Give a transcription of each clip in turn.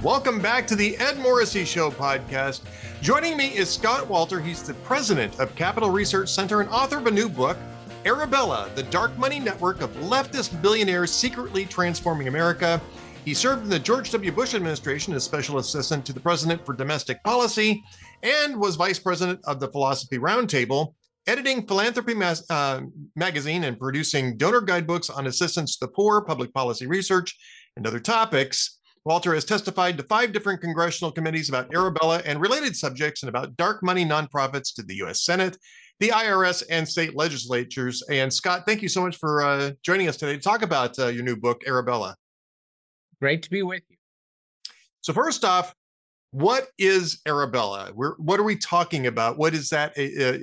Welcome back to the Ed Morrissey Show podcast. Joining me is Scott Walter. He's the president of Capital Research Center and author of a new book, Arabella, the Dark Money Network of Leftist Billionaires Secretly Transforming America. He served in the George W. Bush administration as special assistant to the president for domestic policy and was vice president of the Philosophy Roundtable, editing Philanthropy magazine and producing donor guidebooks on assistance to the poor, public policy research, and other topics. Walter has testified to 5 different congressional committees about Arabella and related subjects and about dark money nonprofits to the U.S. Senate, the IRS, and state legislatures. And Scott, thank you so much for joining us today to talk about your new book, Arabella. Great to be with you. So first off, what is Arabella? What are we talking about? What is that?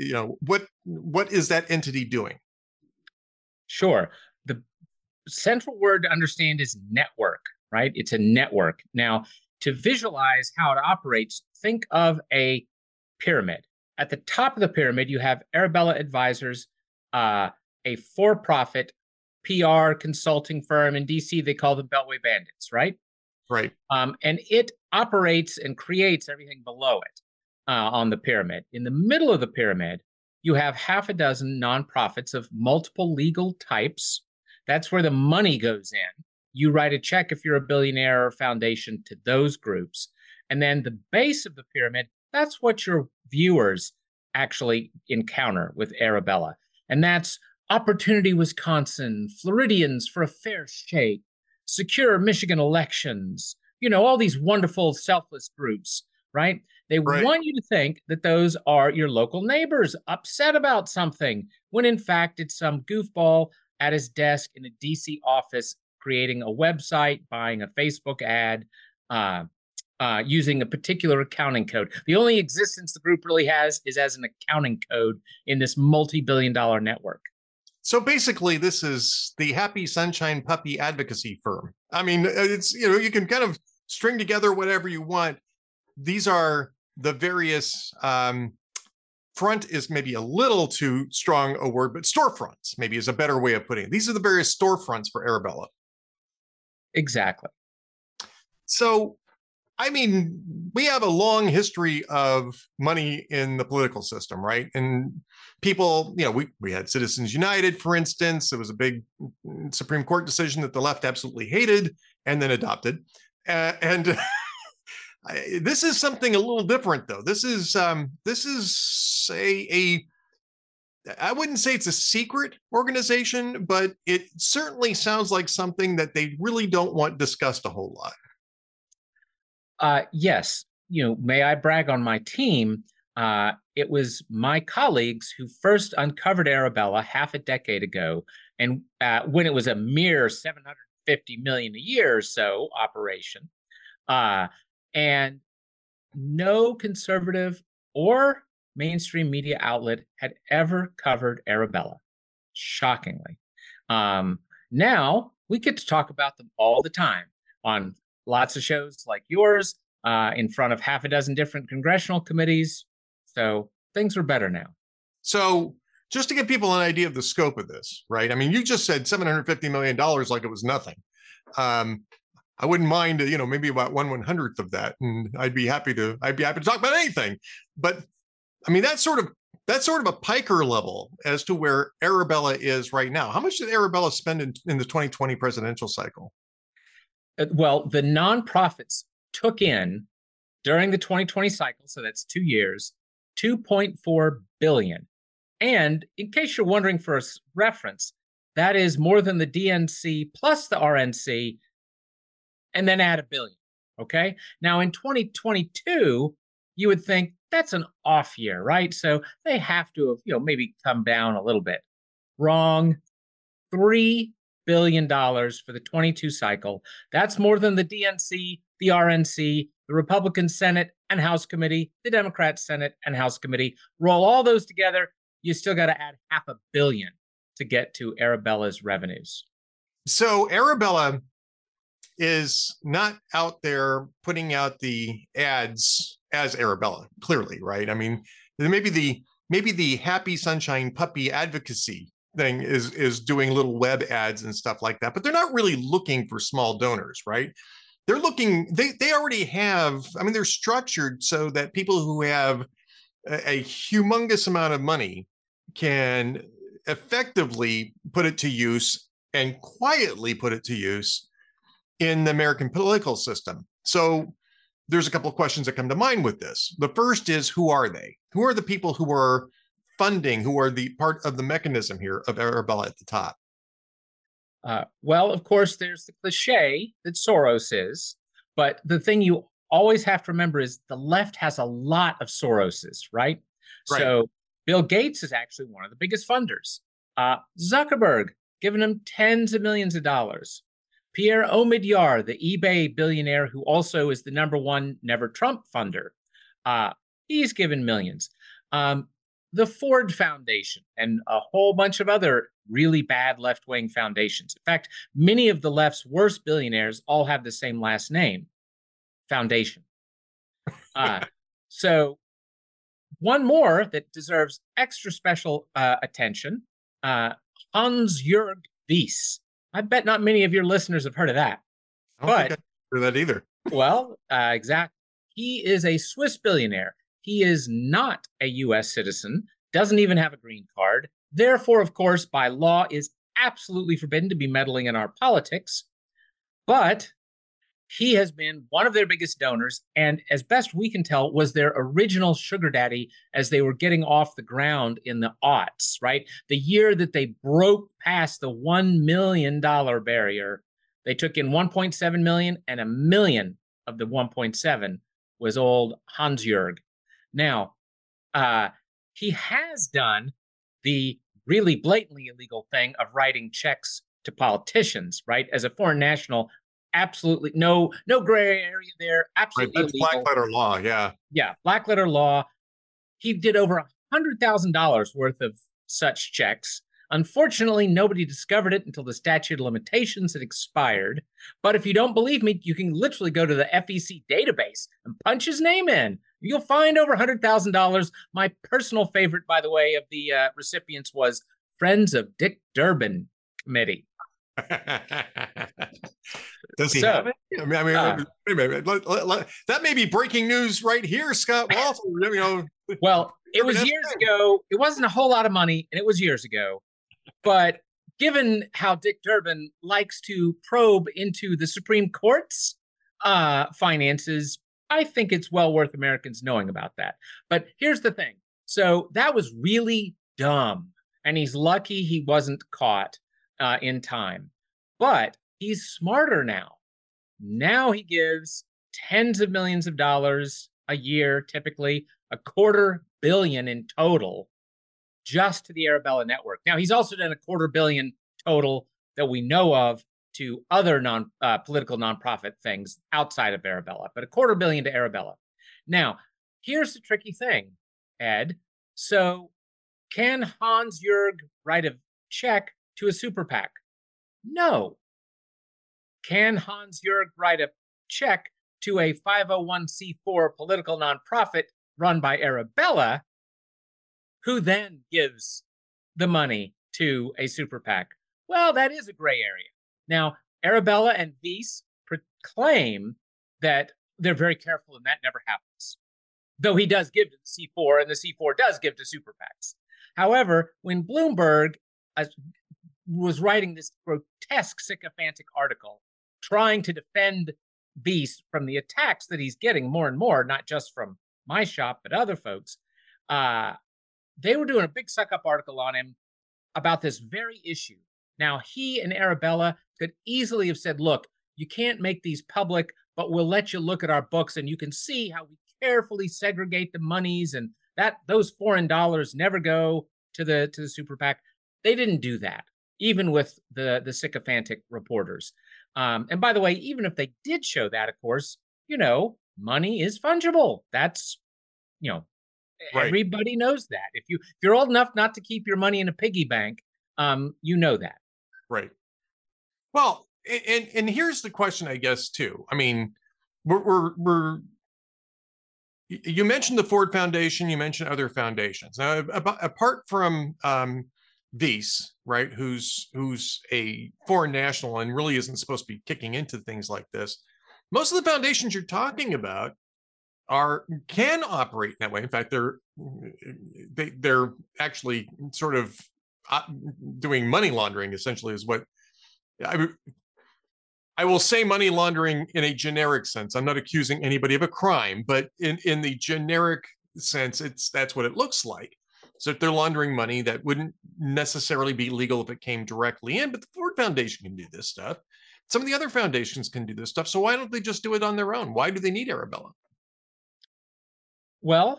What is that entity doing? Sure. The central word to understand is network. Right? It's a network. Now, to visualize how it operates, think of a pyramid. At the top of the pyramid, you have Arabella Advisors, a for-profit PR consulting firm in DC. They call them Beltway Bandits, right? Right. And it operates and creates everything below it on the pyramid. In the middle of the pyramid, you have half a dozen nonprofits of multiple legal types. That's where the money goes in. You write a check if you're a billionaire or foundation to those groups. And then the base of the pyramid, that's what your viewers actually encounter with Arabella. And that's Opportunity Wisconsin, Floridians for a Fair Shake, Secure Michigan Elections, all these wonderful selfless groups, right? They want you to think that those are your local neighbors upset about something, when in fact it's some goofball at his desk in a DC office creating a website, buying a Facebook ad, using a particular accounting code. The only existence the group really has is as an accounting code in this multi-billion-dollar network. So basically, this is the Happy Sunshine Puppy advocacy firm. I mean, it's, you can kind of string together whatever you want. These are the various, front is maybe a little too strong a word, but storefronts maybe is a better way of putting it. These are the various storefronts for Arabella. Exactly. So, I mean, we have a long history of money in the political system, right? And people, we had Citizens United, for instance. It was a big Supreme Court decision that the left absolutely hated and then adopted. And this is something a little different, though. This is I wouldn't say it's a secret organization, but it certainly sounds like something that they really don't want discussed a whole lot. Yes. May I brag on my team? It was my colleagues who first uncovered Arabella half a decade ago. And when it was a mere $750 million a year or so operation, and no conservative or mainstream media outlet had ever covered Arabella, shockingly. Now we get to talk about them all the time on lots of shows like yours, in front of half a dozen different congressional committees. So things are better now. So just to give people an idea of the scope of this, right? I mean, you just said $750 million like it was nothing. I wouldn't mind, maybe about 1/100th of that, and I'd be happy to talk about anything. But I mean, that's sort of a piker level as to where Arabella is right now. How much did Arabella spend in the 2020 presidential cycle? Well, the nonprofits took in during the 2020 cycle, so that's 2 years, $2.4 billion. And in case you're wondering for a reference, that is more than the DNC plus the RNC, and then add $1 billion. Okay. Now in 2022, you would think that's an off year, right? So they have to have, maybe come down a little bit. Wrong. $3 billion for the 22 cycle. That's more than the DNC, the RNC, the Republican Senate and House Committee, the Democrat Senate and House Committee. Roll all those together, you still got to add $500 million to get to Arabella's revenues. So Arabella is not out there putting out the ads as Arabella, clearly, right? I mean, maybe the Happy Sunshine Puppy advocacy thing is doing little web ads and stuff like that, but they're not really looking for small donors, right? they're looking, they already have, I mean, they're structured so that people who have a humongous amount of money can effectively put it to use and quietly put it to use in the American political system. So there's a couple of questions that come to mind with this. The first is, who are they? Who are the people who are funding, who are the part of the mechanism here of Arabella at the top? Well, of course, there's the cliche that Soros is, but the thing you always have to remember is the left has a lot of Soroses, right? Right. So Bill Gates is actually one of the biggest funders. Zuckerberg, giving him tens of millions of dollars. Pierre Omidyar, the eBay billionaire who also is the #1 Never Trump funder, he's given millions. The Ford Foundation and a whole bunch of other really bad left-wing foundations. In fact, many of the left's worst billionaires all have the same last name, Foundation. So one more that deserves extra special attention, Hans-Jörg Wyss. I bet not many of your listeners have heard of that. I don't think I've heard of that either. Well, exactly. He is a Swiss billionaire. He is not a U.S. citizen, doesn't even have a green card. Therefore, of course, by law is absolutely forbidden to be meddling in our politics. But he has been one of their biggest donors, and as best we can tell, was their original sugar daddy as they were getting off the ground in the aughts, right? The year that they broke past the $1 million barrier, they took in 1.7 million, and $1 million of the 1.7 was old Hans-Jörg. Now, he has done the really blatantly illegal thing of writing checks to politicians, right? As a foreign national, absolutely no gray area there. Absolutely right, that's illegal. black letter law. Yeah, black letter law. He did over $100,000 worth of such checks. Unfortunately, nobody discovered it until the statute of limitations had expired. But if you don't believe me, you can literally go to the FEC database and punch his name in. You'll find over $100,000. My personal favorite, by the way, of the recipients was Friends of Dick Durbin Committee. Does he have it? I mean, that may be breaking news right here, Scott Walther. Well, it was years ago. It wasn't a whole lot of money, and it was years ago. But given how Dick Durbin likes to probe into the Supreme Court's finances, I think it's well worth Americans knowing about that. But here's the thing. So that was really dumb, and he's lucky he wasn't caught in time. But he's smarter now. Now he gives tens of millions of dollars a year, typically $250 million in total, just to the Arabella network. Now, he's also done $250 million total that we know of to other political nonprofit things outside of Arabella, but $250 million to Arabella. Now, here's the tricky thing, Ed. So can Hans-Jörg write a check to a super PAC? No. Can Hans-Jörg write a check to a 501c4 political nonprofit run by Arabella, who then gives the money to a super PAC? Well, that is a gray area. Now, Arabella and Wyss proclaim that they're very careful and that never happens, though he does give to the C4 and the C4 does give to super PACs. However, when Bloomberg was writing this grotesque sycophantic article trying to defend Wyss from the attacks that he's getting more and more, not just from my shop, but other folks, they were doing a big suck-up article on him about this very issue. Now, he and Arabella could easily have said, look, you can't make these public, but we'll let you look at our books and you can see how we carefully segregate the monies and that those foreign dollars never go to the super PAC. They didn't do that, even with the sycophantic reporters. And by the way, even if they did show that, of course, money is fungible. That's, right. Everybody knows that. If you're old enough not to keep your money in a piggy bank, you know that. Right. Well, and here's the question, I guess, too. I mean, you mentioned the Ford Foundation, you mentioned other foundations. Now, apart from Wyss, right, who's a foreign national and really isn't supposed to be kicking into things like this, most of the foundations you're talking about can operate that way. In fact, they're actually sort of doing money laundering. Essentially, is what I will say. Money laundering in a generic sense. I'm not accusing anybody of a crime, but in the generic sense, that's what it looks like. So if they're laundering money, that wouldn't necessarily be legal if it came directly in. But the Ford Foundation can do this stuff. Some of the other foundations can do this stuff. So why don't they just do it on their own? Why do they need Arabella? Well,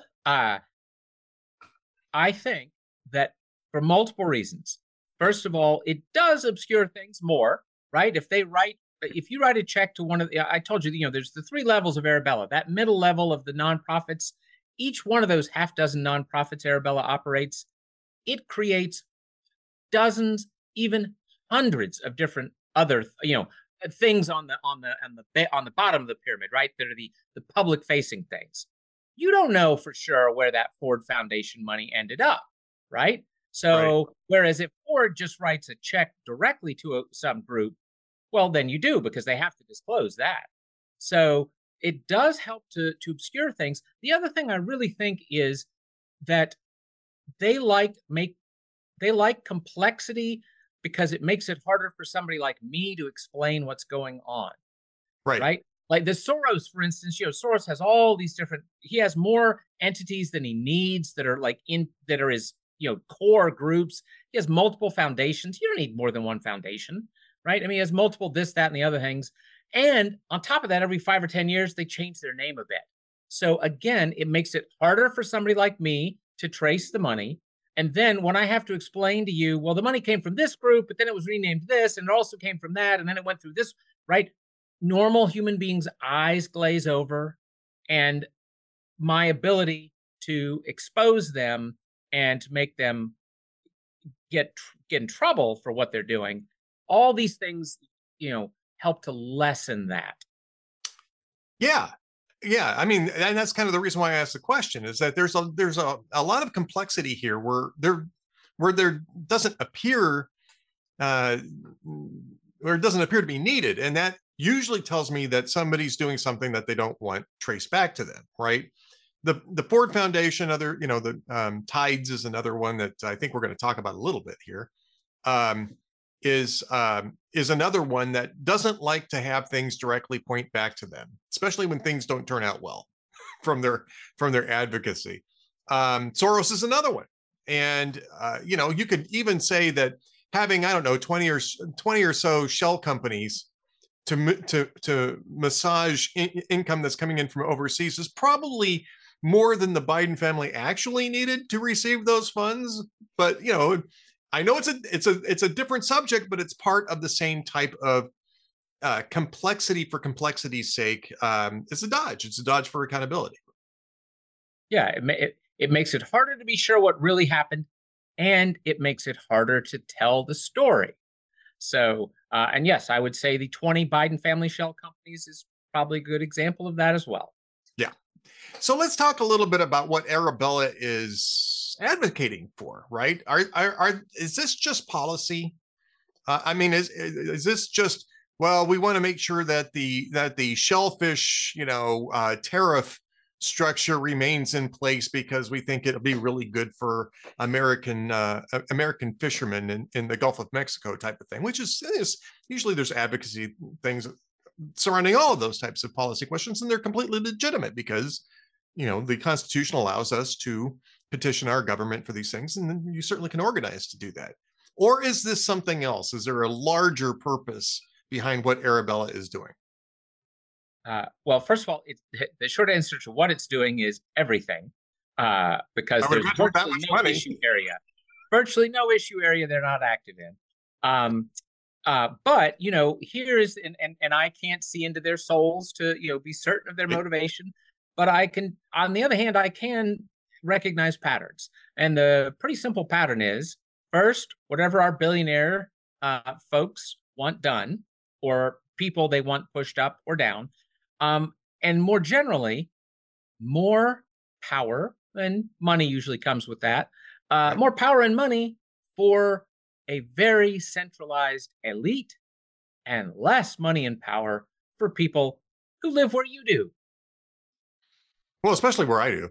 I think that for multiple reasons. First of all, it does obscure things more, right? If you write a check to one of the, I told you, there's the 3 levels of Arabella. That middle level of the nonprofits, each one of those half dozen nonprofits Arabella operates, it creates dozens, even hundreds of different other, things on the bottom of the pyramid, right? That are the public facing things. You don't know for sure where that Ford Foundation money ended up, right? So whereas if Ford just writes a check directly to some group, well, then you do, because they have to disclose that. So it does help to obscure things. The other thing I really think is that they like complexity, because it makes it harder for somebody like me to explain what's going on. Right? Like the Soros, for instance, Soros has all these he has more entities than he needs that are his, core groups. He has multiple foundations. You don't need more than one foundation, right? I mean, he has multiple this, that, and the other things. And on top of that, every 5 or 10 years, they change their name a bit. So again, it makes it harder for somebody like me to trace the money. And then when I have to explain to you, well, the money came from this group, but then it was renamed this, and it also came from that, and then it went through this, right? Normal human beings' eyes glaze over, and my ability to expose them and to make them get in trouble for what they're doing, all these things, help to lessen that. Yeah. Yeah, I mean, and that's kind of the reason why I asked the question, is that there's a lot of complexity here where there doesn't appear or it doesn't appear to be needed, and that usually tells me that somebody's doing something that they don't want traced back to them, right? The Ford Foundation, the Tides is another one that I think we're going to talk about a little bit here. Is another one that doesn't like to have things directly point back to them, especially when things don't turn out well from their advocacy. Soros is another one, and you could even say that having 20 or so shell companies to massage income that's coming in from overseas is probably more than the Biden family actually needed to receive those funds. But I know it's a different subject, but it's part of the same type of complexity for complexity's sake. It's a dodge. It's a dodge for accountability. Yeah, it makes it harder to be sure what really happened, and it makes it harder to tell the story. So, and yes, I would say the 20 Biden family shell companies is probably a good example of that as well. Yeah. So let's talk a little bit about what Arabella is advocating for, right? Is this just policy? I mean, is this just, well, we want to make sure that the shellfish, tariff structure remains in place because we think it'll be really good for American fishermen in the Gulf of Mexico type of thing, which is usually there's advocacy things surrounding all of those types of policy questions, and they're completely legitimate because the Constitution allows us to petition our government for these things, and then you certainly can organize to do that. Or is this something else? Is there a larger purpose behind what Arabella is doing? Well, first of all, the short answer to what it's doing is everything, because there's virtually no issue area. Virtually no issue area they're not active in. But here is, and I can't see into their souls to be certain of their motivation, but I can. On the other hand, I can recognize patterns, and the pretty simple pattern is: first, whatever our billionaire folks want done, or people they want pushed up or down. And more generally, more power, and money usually comes with that, more power and money for a very centralized elite, and less money and power for people who live where you do. Well, especially where I do.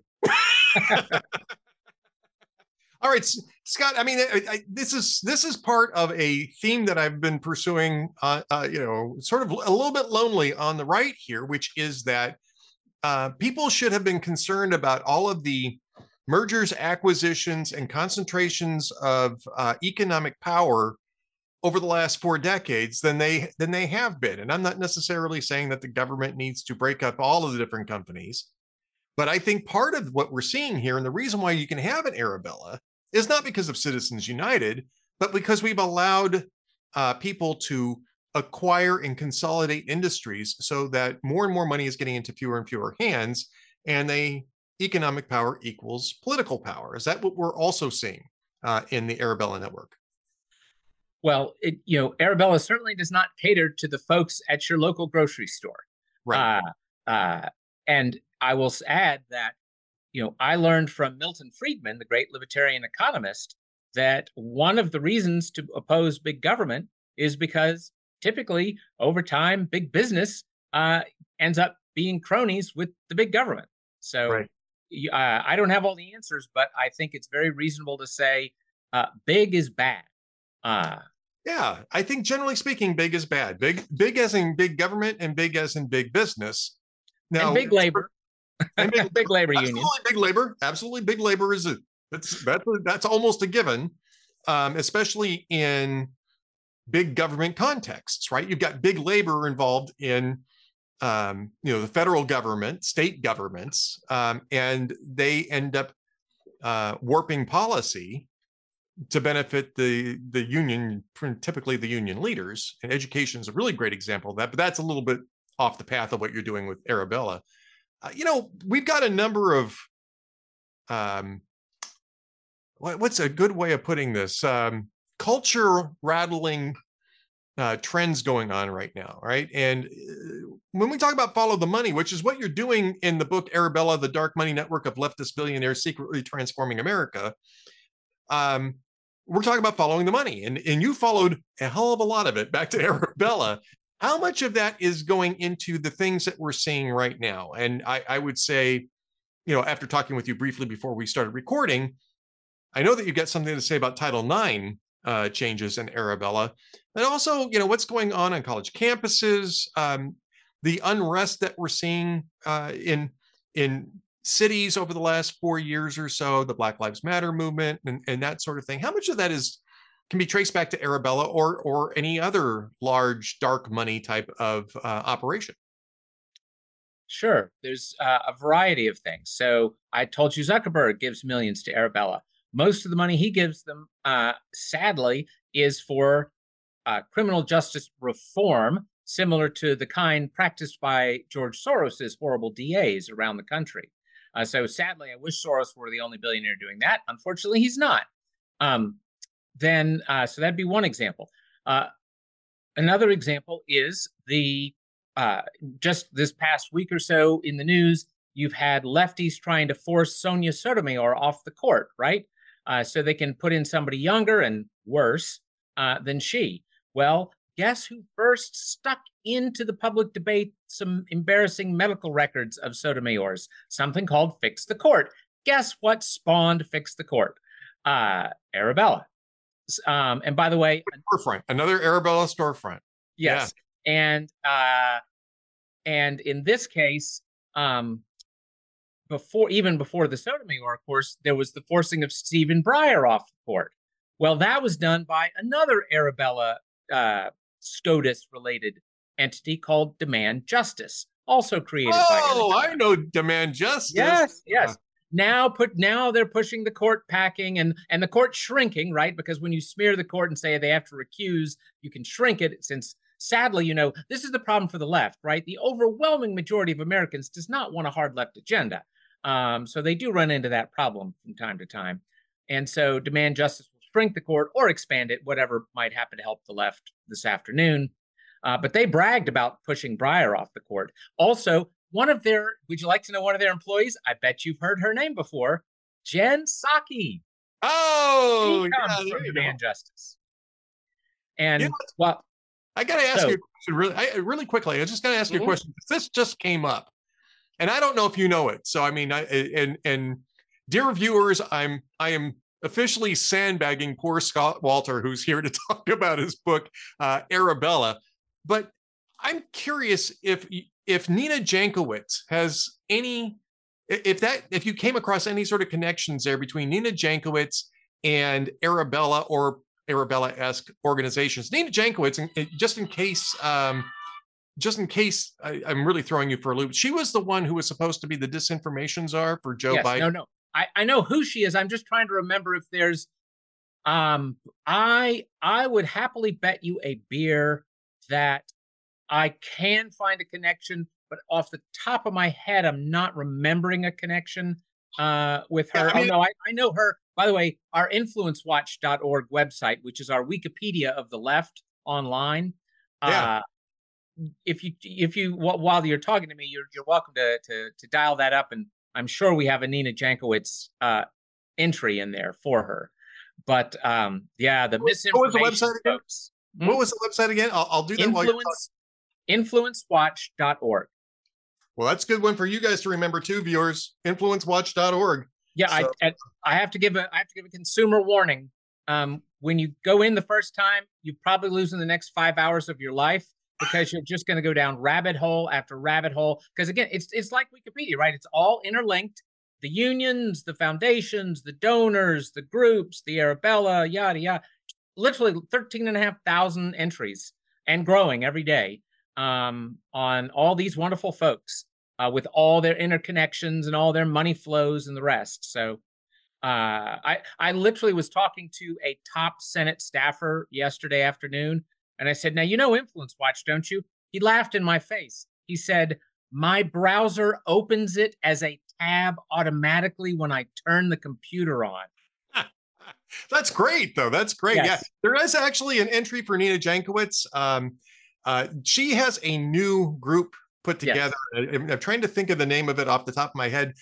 All right, Scott. I mean, this is part of a theme that I've been pursuing. Sort of a little bit lonely on the right here, which is that people should have been concerned about all of the mergers, acquisitions, and concentrations of economic power over the last 4 decades than they have been. And I'm not necessarily saying that the government needs to break up all of the different companies, but I think part of what we're seeing here, and the reason why you can have an Arabella, is not because of Citizens United, but because we've allowed people to acquire and consolidate industries so that more and more money is getting into fewer and fewer hands, and economic power equals political power. Is that what we're also seeing in the Arabella network? Well, Arabella certainly does not cater to the folks at your local grocery store. Right. And I will add that, I learned from Milton Friedman, the great libertarian economist, that one of the reasons to oppose big government is because typically over time, big business ends up being cronies with the big government. So right. I don't have all the answers, but I think it's very reasonable to say big is bad. Yeah, I think generally speaking, big is bad. Big as in big government, and big as in big business. Now, and big labor. And big labor union. Big labor. Absolutely, big labor is that's almost a given, especially in big government contexts, right? You've got big labor involved in the federal government, state governments, and they end up warping policy to benefit the union, typically the union leaders. And education is a really great example of that, but that's a little bit off the path of what you're doing with Arabella. We've got a number of what's a good way of putting this? Culture rattling trends going on right now, right? And when we talk about follow the money, which is what you're doing in the book Arabella, the Dark Money Network of Leftist Billionaires Secretly Transforming America, we're talking about following the money. And you followed a hell of a lot of it back to Arabella. How much of that is going into the things that we're seeing right now? And I would say, after talking with you briefly before we started recording, I know that you got something to say about Title IX changes in Arabella, and also, what's going on college campuses, the unrest that we're seeing in cities over the last 4 years or so, the Black Lives Matter movement, and that sort of thing. How much of that can be traced back to Arabella or any other large dark money type of operation? Sure. There's a variety of things. So I told you Zuckerberg gives millions to Arabella. Most of the money he gives them, sadly, is for criminal justice reform, similar to the kind practiced by George Soros's horrible DAs around the country. So sadly, I wish Soros were the only billionaire doing that. Unfortunately, he's not. So that'd be one example. Another example is just this past week or so in the news, you've had lefties trying to force Sonia Sotomayor off the court, right? So they can put in somebody younger and worse than she. Well, guess who first stuck into the public debate some embarrassing medical records of Sotomayor's? Something called Fix the Court. Guess what spawned Fix the Court? Arabella. And by the way, another Arabella storefront. Yes. Yeah. And in this case, before the Sotomayor, of course, there was the forcing of Stephen Breyer off the court. Well, that was done by another Arabella SCOTUS-related entity called Demand Justice, also created by Arabella. I know Demand Justice. Yes. Now they're pushing the court packing and the court shrinking, right? Because when you smear the court and say they have to recuse, you can shrink it, since sadly, this is the problem for the left, right? The overwhelming majority of Americans does not want a hard left agenda. So they do run into that problem from time to time. And so Demand Justice will shrink the court or expand it, whatever might happen to help the left this afternoon. But they bragged about pushing Breyer off the court. Also, would you like to know one of their employees? I bet you've heard her name before. Jen Psaki. Oh, she comes from Demand Justice. And I got to ask you So, a question really quickly. I just got to ask you a mhm. question. This just came up, and I don't know if you know it. So I mean, and dear viewers, I am officially sandbagging poor Scott Walter, who's here to talk about his book, Arabella. But I'm curious if Nina Jankowicz has any, if you came across any sort of connections there between Nina Jankowicz and Arabella or Arabella-esque organizations. Nina Jankowicz, just in case I'm really throwing you for a loop, she was the one who was supposed to be the disinformation czar for Joe Yes, Biden. no. I know who she is. I'm just trying to remember if there's I would happily bet you a beer that I can find a connection, but off the top of my head, I'm not remembering a connection with Yeah, her. I Oh mean, no, I know her. By the way, our influencewatch.org website, which is our Wikipedia of the left online. yeah. Uh, if you while you're talking to me, you're welcome to dial that up, and I'm sure we have a Nina Jankowicz entry in there for her. But yeah, the What was the misinformation website again? folks. What was the website again? I'll do that while you're talking. Influencewatch.org. Well, that's a good one for you guys to remember too, viewers. Influencewatch.org. Yeah, So I have to give a consumer warning. When you go in the first time, you're probably losing the next 5 hours of your life because you're just going to go down rabbit hole after rabbit hole. Because again, it's like Wikipedia, right? It's all interlinked. The unions, the foundations, the donors, the groups, the Arabella, yada yada. Literally 13,500 entries and growing every day on all these wonderful folks with all their interconnections and all their money flows and the rest. So I literally was talking to a top Senate staffer yesterday afternoon, and I said, "Now you know Influence Watch, don't you?" He laughed in my face. He said, "My browser opens it as a tab automatically when I turn the computer on." that's great, though. That's great. Yeah, Yes. there is actually an entry for Nina Jankowicz. She has a new group put together. Yes. I'm trying to think of the name of it off the top of my head.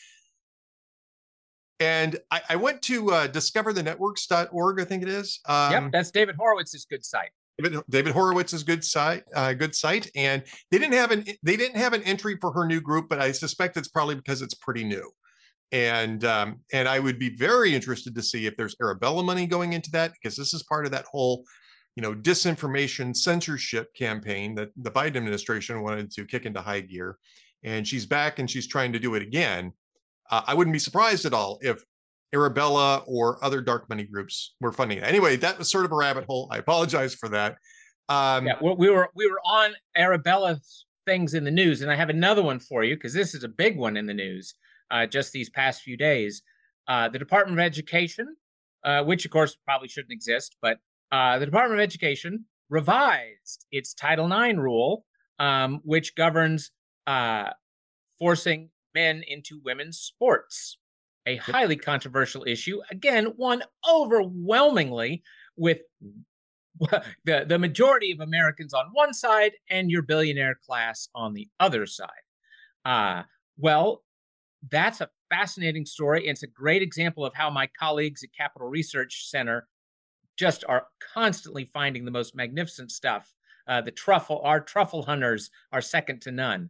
And I went to discoverthenetworks.org, I think it is. Yep. That's David Horowitz's good site. David Horowitz's good site, and they didn't have an entry for her new group, but I suspect it's probably because it's pretty new. And I would be very interested to see if there's Arabella money going into that, because this is part of that whole, disinformation censorship campaign that the Biden administration wanted to kick into high gear, and she's back and she's trying to do it again. I wouldn't be surprised at all if Arabella or other dark money groups were funding it. Anyway, that was sort of a rabbit hole. I apologize for that. Yeah, we were on Arabella's things in the news, and I have another one for you because this is a big one in the news just these past few days. The Department of Education, which of course probably shouldn't exist, but the Department of Education revised its Title IX rule, which governs forcing men into women's sports. A highly controversial issue. Again, one overwhelmingly with the majority of Americans on one side and your billionaire class on the other side. Well, that's a fascinating story. It's a great example of how my colleagues at Capital Research Center just are constantly finding the most magnificent stuff. Our truffle hunters are second to none.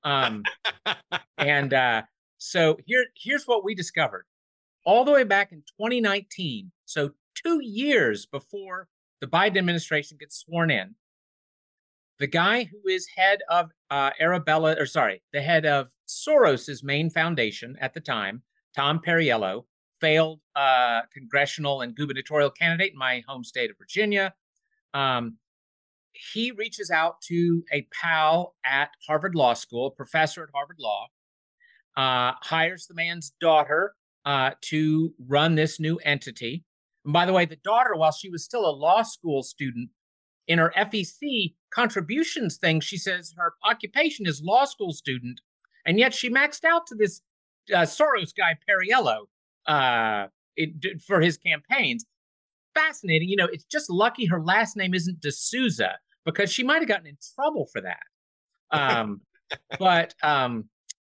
So here's what we discovered. All the way back in 2019, so 2 years before the Biden administration gets sworn in, the guy who is head of the head of Soros's main foundation at the time, Tom Perriello, failed congressional and gubernatorial candidate in my home state of Virginia. He reaches out to a pal at Harvard Law School, a professor at Harvard Law, hires the man's daughter to run this new entity. And by the way, the daughter, while she was still a law school student, in her FEC contributions thing, she says her occupation is law school student, and yet she maxed out to this Soros guy, Perriello, for his campaigns. Fascinating. It's just lucky her last name isn't D'Souza, because she might have gotten in trouble for that. But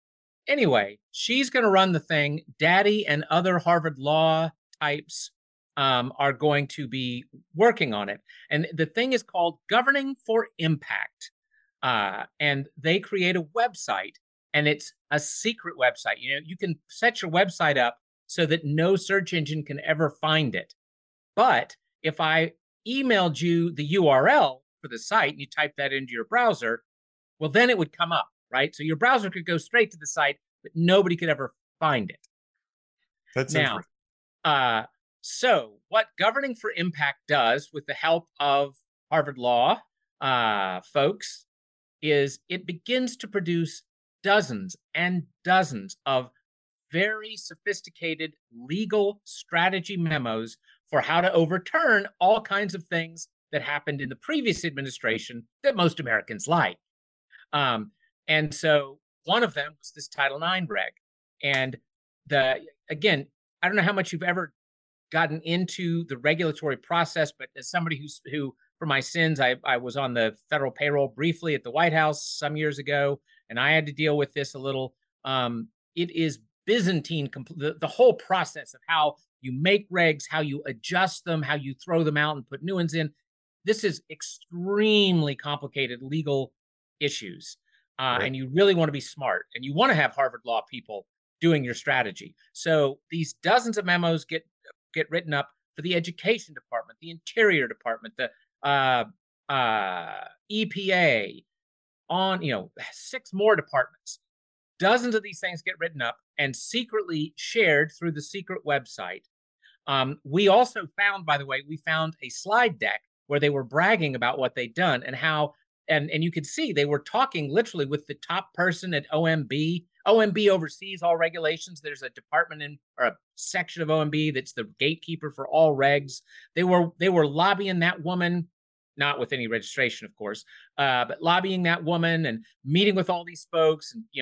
anyway, she's going to run the thing. Daddy and other Harvard Law types are going to be working on it. And the thing is called Governing for Impact. And they create a website, and it's a secret website. You know, you can set your website up so that no search engine can ever find it. But if I emailed you the URL for the site and you type that into your browser, well, then it would come up, right? So your browser could go straight to the site, but nobody could ever find it. That's Now, interesting. so what Governing for Impact does, with the help of Harvard Law folks, is it begins to produce dozens and dozens of very sophisticated legal strategy memos for how to overturn all kinds of things that happened in the previous administration that most Americans like. And so one of them was this Title IX reg. And again, I don't know how much you've ever gotten into the regulatory process, but as somebody who for my sins, I was on the federal payroll briefly at the White House some years ago, and I had to deal with this a little. It is Byzantine, the whole process of how you make regs, how you adjust them, how you throw them out and put new ones in. This is extremely complicated legal issues. Right. And you really want to be smart, and you want to have Harvard Law people doing your strategy. So these dozens of memos get written up for the Education Department, the Interior Department, the EPA, on 6 more departments. Dozens of these things get written up and secretly shared through the secret website. We also found, by the way, a slide deck where they were bragging about what they'd done and how, and you could see they were talking literally with the top person at OMB. OMB oversees all regulations. There's a department or a section of OMB that's the gatekeeper for all regs. They were lobbying that woman, not with any registration, of course, but lobbying that woman and meeting with all these folks, and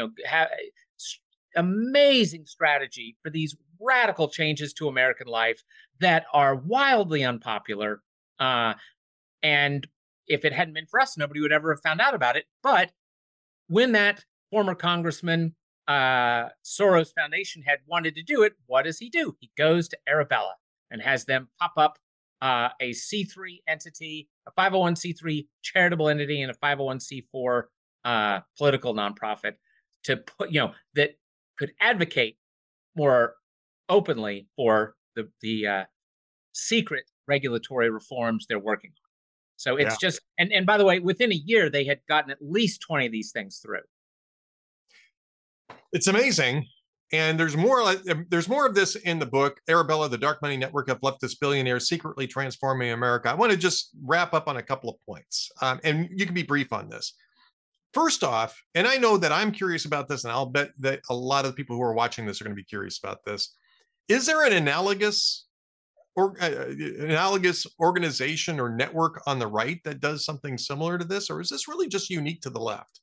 amazing strategy for these radical changes to American life that are wildly unpopular. And if it hadn't been for us, nobody would ever have found out about it. But when that former Congressman, Soros Foundation head, wanted to do it, what does he do? He goes to Arabella and has them pop up a C3 entity, a 501c3 charitable entity, and a 501c4 political nonprofit to put, that could advocate more openly for the secret regulatory reforms they're working on. So it's just, and by the way, within a year, they had gotten at least 20 of these things through. It's amazing. And there's more of this in the book, Arabella, the Dark Money Network of Leftist Billionaires Secretly Transforming America. I want to just wrap up on a couple of points, and you can be brief on this. First off, and I know that I'm curious about this, and I'll bet that a lot of the people who are watching this are going to be curious about this. Is there an analogous organization or network on the right that does something similar to this, or is this really just unique to the left?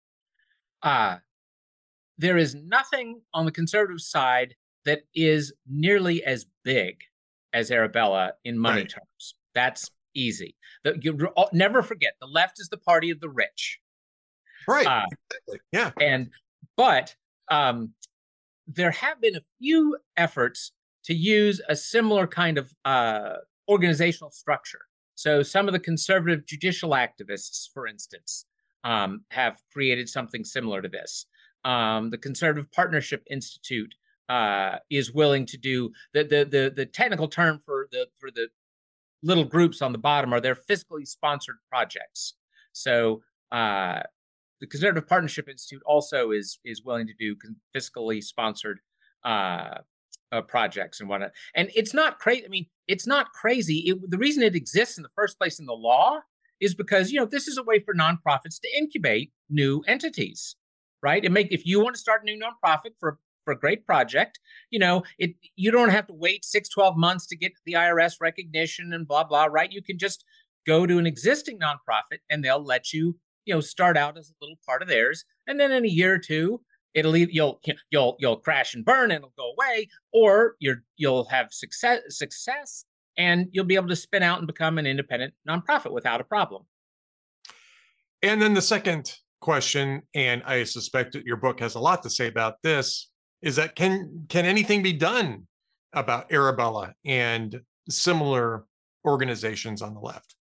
There is nothing on the conservative side that is nearly as big as Arabella in money terms. That's easy. You never forget, the left is the party of the rich. Right. Exactly. Yeah. But there have been a few efforts to use a similar kind of organizational structure. So some of the conservative judicial activists, for instance, have created something similar to this. The Conservative Partnership Institute is willing to do the technical term for the little groups on the bottom are their fiscally sponsored projects. So the Conservative Partnership Institute also is willing to do fiscally sponsored projects and whatnot. And it's not crazy. I mean, it's not crazy. The reason it exists in the first place in the law is because, this is a way for nonprofits to incubate new entities, right? If you want to start a new nonprofit for a great project, you don't have to wait 6-12 months to get the IRS recognition and blah, blah, right? You can just go to an existing nonprofit and they'll let you, start out as a little part of theirs. And then in a year or two, you'll crash and burn and it'll go away, or you'll have success and you'll be able to spin out and become an independent nonprofit without a problem. And then the second question, and I suspect that your book has a lot to say about this, is that can anything be done about Arabella and similar organizations on the left?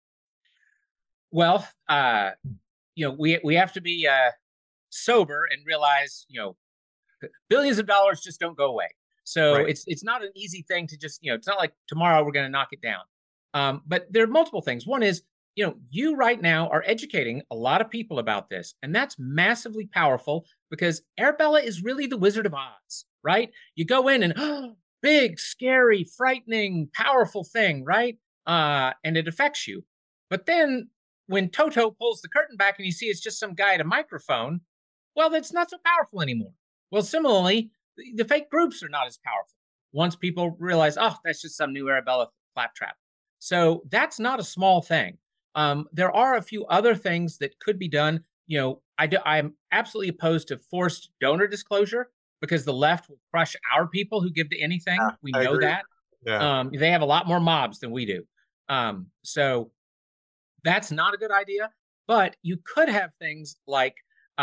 Well, we have to be sober and realize, billions of dollars just don't go away. So Right. it's not an easy thing to just, it's not like tomorrow we're going to knock it down. But there are multiple things. One is, you right now are educating a lot of people about this, and that's massively powerful because Arabella is really the Wizard of Oz, right? You go in and big, scary, frightening, powerful thing, right? And it affects you. But then when Toto pulls the curtain back and you see it's just some guy at a microphone, well, that's not so powerful anymore. Well, similarly, the fake groups are not as powerful once people realize, oh, that's just some new Arabella claptrap. So that's not a small thing. There are a few other things that could be done. I'm absolutely opposed to forced donor disclosure because the left will crush our people who give to anything. We I know agree. that. Yeah. They have a lot more mobs than we do. So that's not a good idea. But you could have things like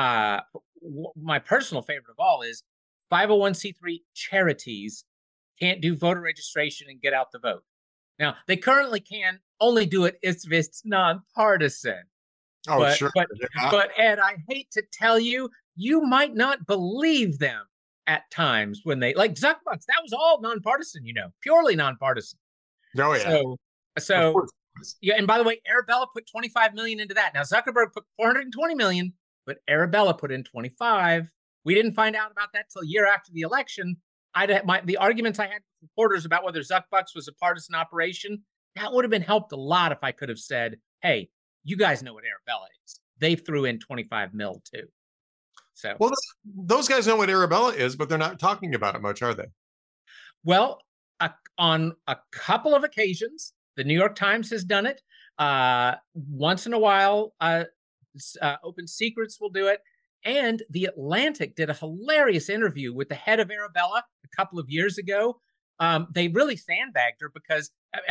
my personal favorite of all is 501c3 charities can't do voter registration and get out the vote. Now, they currently can only do it if it's nonpartisan. Oh, but, sure. But, Yeah. but Ed, I hate to tell you, you might not believe them at times when they, like Zuckbucks, that was all nonpartisan, purely nonpartisan. Oh, yeah. So yeah, and by the way, Arabella put 25 million into that. Now Zuckerberg put 420 million, but Arabella put in 25. We didn't find out about that till a year after the election. The arguments I had with reporters about whether Zuckbucks was a partisan operation, that would have been helped a lot if I could have said, hey, you guys know what Arabella is. They threw in 25 mil too. So, well, those guys know what Arabella is, but they're not talking about it much, are they? Well, on a couple of occasions, the New York Times has done it. Once in a while, Open Secrets will do it. And The Atlantic did a hilarious interview with the head of Arabella a couple of years ago. They really sandbagged her because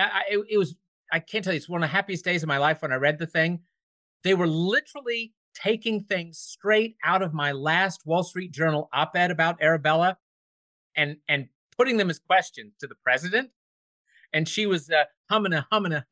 I can't tell you, it's one of the happiest days of my life when I read the thing. They were literally taking things straight out of my last Wall Street Journal op-ed about Arabella and putting them as questions to the president. And she was humming.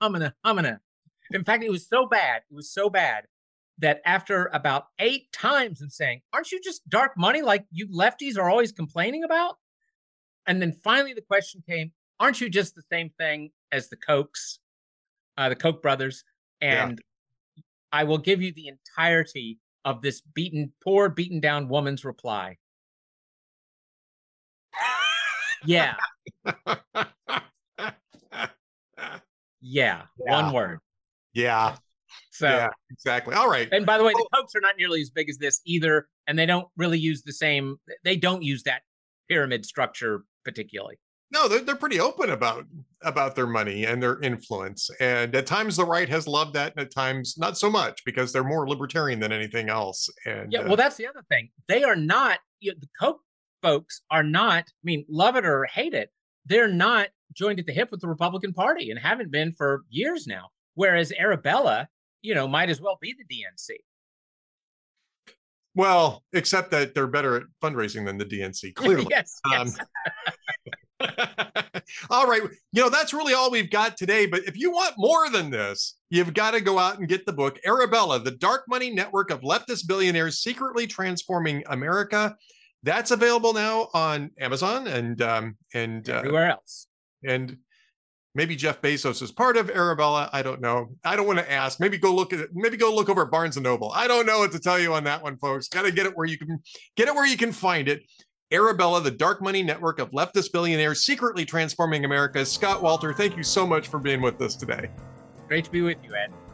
In fact, it was so bad that after about 8 times and saying, aren't you just dark money like you lefties are always complaining about? And then finally the question came, aren't you just the same thing as the Kochs, the Koch brothers? And yeah. I will give you the entirety of this poor beaten down woman's reply. Yeah. Yeah. One word. Yeah. So yeah, exactly. All right. And by the way, the Kochs are not nearly as big as this either, and they don't really use they don't use that pyramid structure particularly. No, they're pretty open about their money and their influence. And at times the right has loved that, and at times not so much because they're more libertarian than anything else. And yeah, well, that's the other thing. They are not, the Koch folks are not, I mean, love it or hate it, they're not joined at the hip with the Republican Party and haven't been for years now. Whereas Arabella, might as well be the DNC. Well, except that they're better at fundraising than the DNC, clearly. Yes. All right. That's really all we've got today. But if you want more than this, you've got to go out and get the book, Arabella, the Dark Money Network of Leftist Billionaires Secretly Transforming America. That's available now on Amazon and everywhere else. And maybe Jeff Bezos is part of Arabella. I don't know. I don't want to ask. Maybe go look at it. Maybe go look over at Barnes & Noble. I don't know what to tell you on that one, folks. Got to get it where you can find it. Arabella, the Dark Money Network of Leftist Billionaires Secretly Transforming America. Scott Walter, thank you so much for being with us today. Great to be with you, Ed.